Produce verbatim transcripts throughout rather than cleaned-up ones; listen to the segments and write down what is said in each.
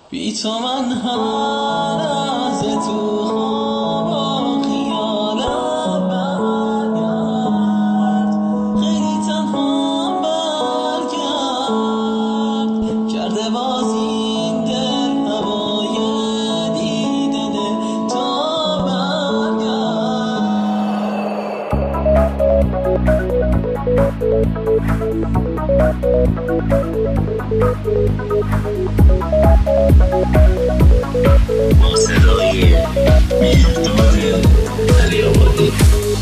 بی تو من هر از تو خواب و خیالم برگرد، خیلی تنها برگرد، کرده باز این دل هوای دیدن تو با صدای مهرداد علی‌آبادی.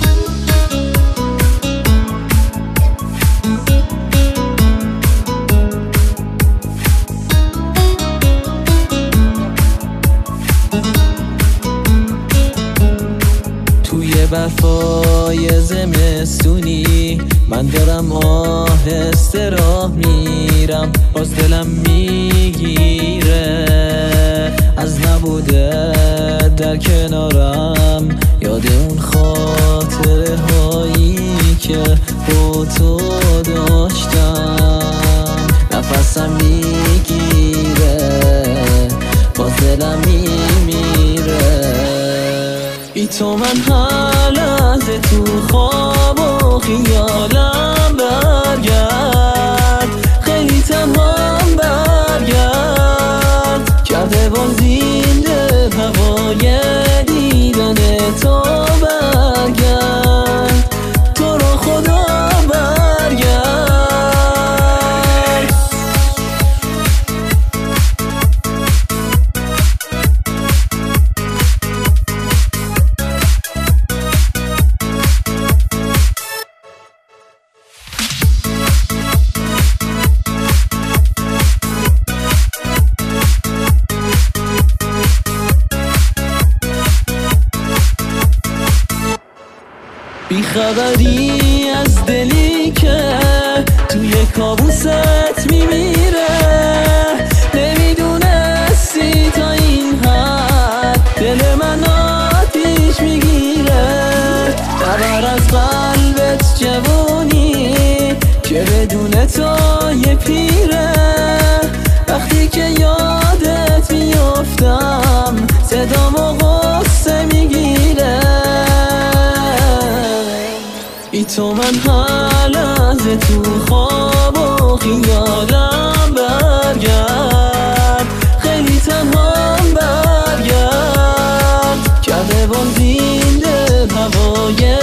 توی برفای زمستونی من دارم آهسته راه میرم، باز دلم میگیره از نبوده در کنارم، یاد اون خاطره هایی که با تو داشتم. نفسم میگیره باز دلم میمیره، بی تو من هر لحظه تو خواب و خیالم برگرد، خیلی تنهام برگرد، کرده باز این دل هوای دیدن تو برگرد، تو رو خدا برگرد. بیخبری از دلی که توی کابوست میمیره، نمیدونستی تا این حد دل من آتیش میگیره. خبر از قلبت جوونی که بدون تو یه پیره، وقتی که یادت میافتم صدامو غصه میگیره، بی تو من هر لحظه تو خواب و خیالم برگرد، خیلی تنهام برگرد، کرده باز این دل هوای